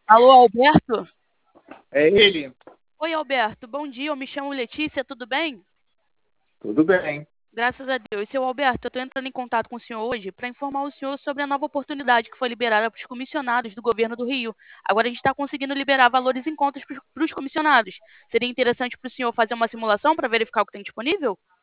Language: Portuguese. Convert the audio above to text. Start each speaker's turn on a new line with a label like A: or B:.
A: Alô, Alberto?
B: É ele.
A: Oi, Alberto. Bom dia, eu me chamo Letícia, tudo bem?
B: Tudo bem.
A: Graças a Deus. Seu Alberto, eu estou entrando em contato com o senhor hoje para informar o senhor sobre a nova oportunidade que foi liberada para os comissionados do governo do Rio. Agora a gente está conseguindo liberar valores em contas para os comissionados. Seria interessante para o senhor fazer uma simulação para verificar o que tem disponível?